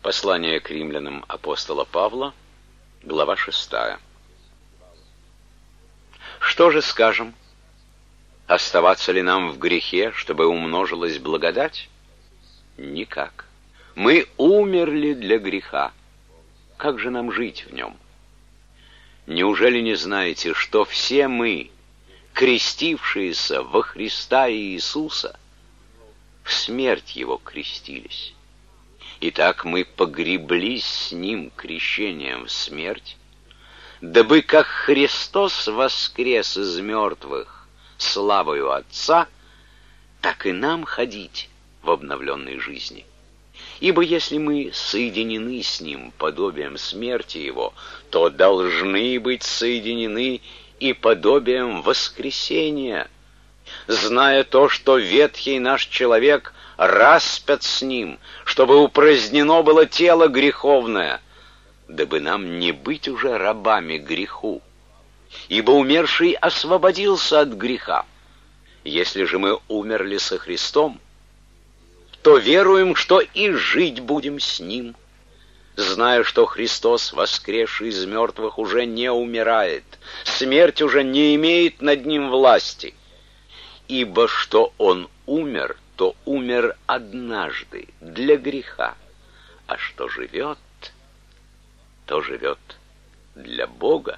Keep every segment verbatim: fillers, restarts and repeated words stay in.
Послание к римлянам апостола Павла, глава шестая. Что же скажем? Оставаться ли нам в грехе, чтобы умножилась благодать? Никак. Мы умерли для греха. Как же нам жить в нем? Неужели не знаете, что все мы, крестившиеся во Христа Иисуса, в смерть Его крестились? Итак, мы погреблись с Ним крещением в смерть, дабы как Христос воскрес из мертвых славою Отца, так и нам ходить в обновленной жизни. Ибо если мы соединены с Ним подобием смерти Его, то должны быть соединены и подобием воскресения, зная то, что ветхий наш человек распят с Ним, чтобы упразднено было тело греховное, дабы нам не быть уже рабами греху. Ибо умерший освободился от греха. Если же мы умерли со Христом, то веруем, что и жить будем с Ним, зная, что Христос, воскресший из мертвых, уже не умирает, смерть уже не имеет над Ним власти. Ибо что Он умер, то умер однажды для греха, а что живет, то живет для Бога.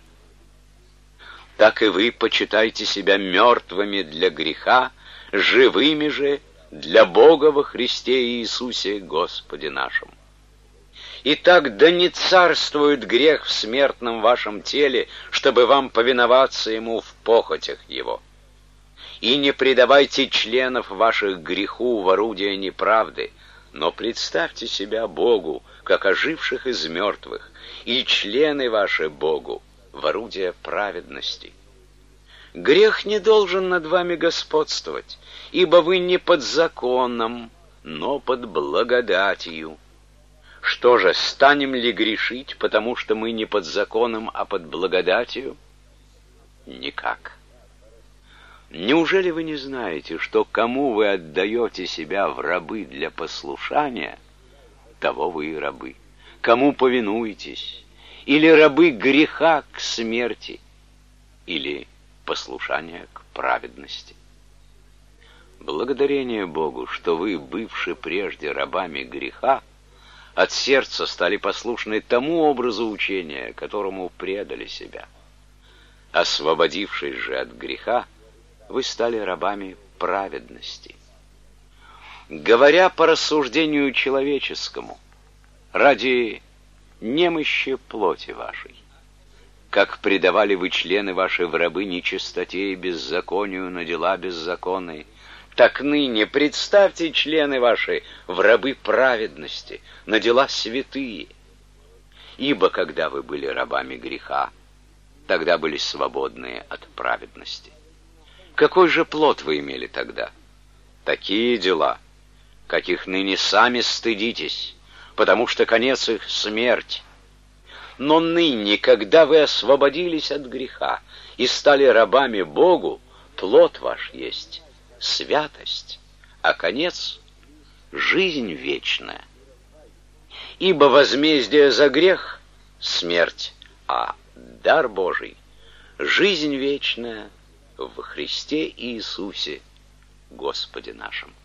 Так и вы почитайте себя мертвыми для греха, живыми же для Бога во Христе Иисусе Господе нашем. Итак, да не царствует грех в смертном вашем теле, чтобы вам повиноваться ему в похотях его. И не предавайте членов ваших греху в орудие неправды, но представьте себя Богу, как оживших из мертвых, и члены ваши Богу в орудие праведности. Грех не должен над вами господствовать, ибо вы не под законом, но под благодатью. Что же, станем ли грешить, потому что мы не под законом, а под благодатью? Никак. Неужели вы не знаете, что кому вы отдаете себя в рабы для послушания, того вы и рабы? Кому повинуетесь? Или рабы греха к смерти, или послушания к праведности? Благодарение Богу, что вы, бывши прежде рабами греха, от сердца стали послушны тому образу учения, которому предали себя. Освободившись же от греха, вы стали рабами праведности. Говоря по рассуждению человеческому, ради немощи плоти вашей, как предавали вы члены ваши в рабы нечистоте и беззаконию на дела беззаконные, так ныне представьте члены ваши в рабы праведности, на дела святые. Ибо когда вы были рабами греха, тогда были свободные от праведности. Какой же плод вы имели тогда? Такие дела, каких ныне сами стыдитесь, потому что конец их — смерть. Но ныне, когда вы освободились от греха и стали рабами Богу, плод ваш есть святость, а конец — жизнь вечная. Ибо возмездие за грех — смерть, а дар Божий — жизнь вечная во Христе Иисусе, Господе нашем.